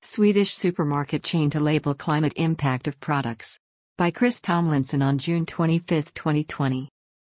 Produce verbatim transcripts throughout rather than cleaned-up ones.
Swedish supermarket chain to label climate impact of products. By Chris Tomlinson on June twenty-fifth, twenty twenty.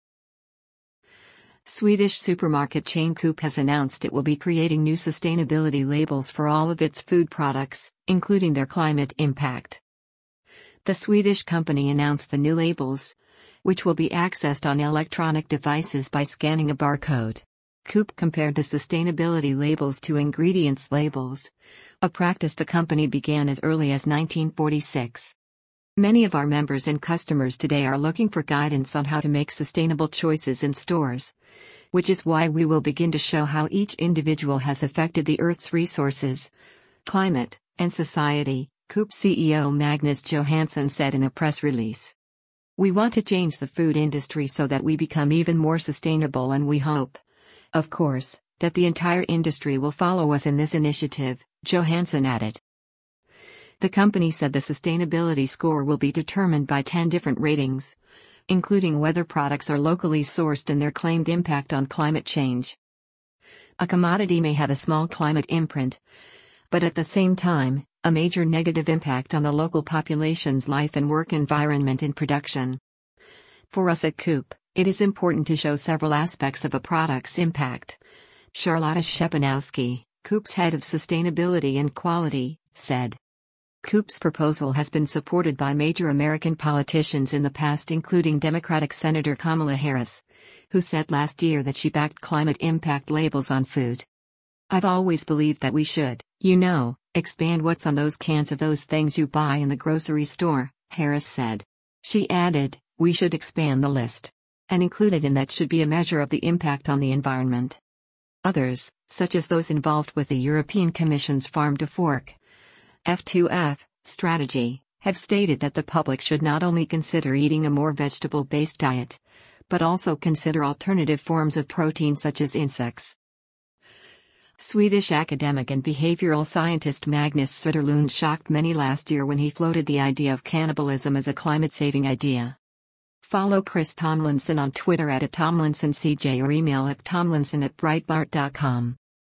Swedish supermarket chain Coop has announced it will be creating new sustainability labels for all of its food products, including their climate impact. The Swedish company announced the new labels, which will be accessed on electronic devices by scanning a barcode. Coop compared the sustainability labels to ingredients labels, a practice the company began as early as nineteen forty-six. Many of our members and customers today are looking for guidance on how to make sustainable choices in stores, which is why we will begin to show how each individual has affected the Earth's resources, climate, and society, Coop C E O Magnus Johansson said in a press release. We want to change the food industry so that we become even more sustainable, and we hope, of course, that the entire industry will follow us in this initiative, Johansson added. The company said the sustainability score will be determined by ten different ratings, including whether products are locally sourced and their claimed impact on climate change. A commodity may have a small climate imprint, but at the same time, a major negative impact on the local population's life and work environment and production. For us at Coop, it is important to show several aspects of a product's impact, Charlotta Shepanowski, Coop's head of sustainability and quality, said. Coop's proposal has been supported by major American politicians in the past, including Democratic Senator Kamala Harris, who said last year that she backed climate impact labels on food. I've always believed that we should, you know, expand what's on those cans of those things you buy in the grocery store, Harris said. She added, we should expand the list. And included in that should be a measure of the impact on the environment. Others, such as those involved with the European Commission's Farm to Fork F two F strategy, have stated that the public should not only consider eating a more vegetable-based diet, but also consider alternative forms of protein such as insects. Swedish academic and behavioral scientist Magnus Söderlund shocked many last year when he floated the idea of cannibalism as a climate-saving idea. Follow Chris Tomlinson on Twitter at Tomlinson C J or email at tomlinson at breitbart dot com.